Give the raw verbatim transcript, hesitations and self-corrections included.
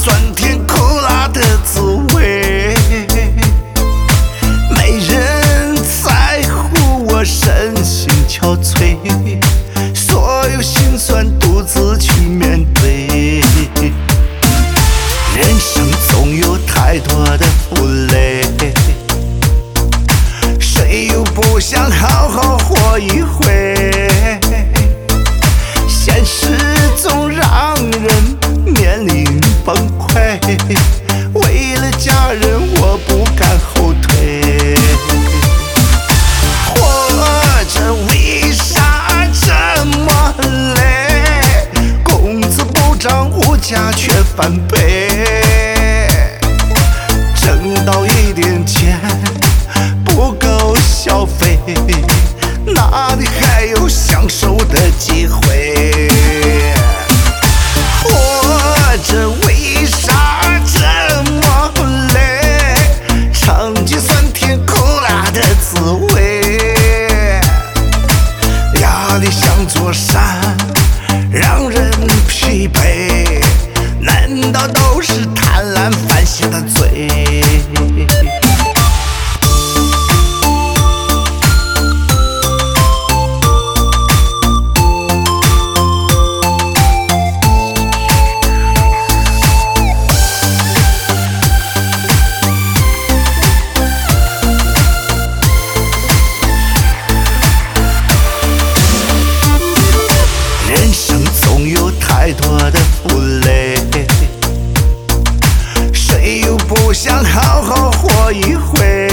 酸甜苦辣的滋味。没人在乎我身心憔悴，所有心酸独自去面对。人生总有太多的负累，谁又不想好好活一回？现实总让人面临崩溃，为了家人我不敢后退。活着为啥这么累？工资不涨，物价却翻倍，挣到一点钱不够消费，哪里还有享受的机会？活着为啥这么累？尝尽酸甜苦辣的滋味，压力像座山，让人疲惫，难道都是贪婪犯下的罪？人生总有太多的负累，谁又不想好好活一回？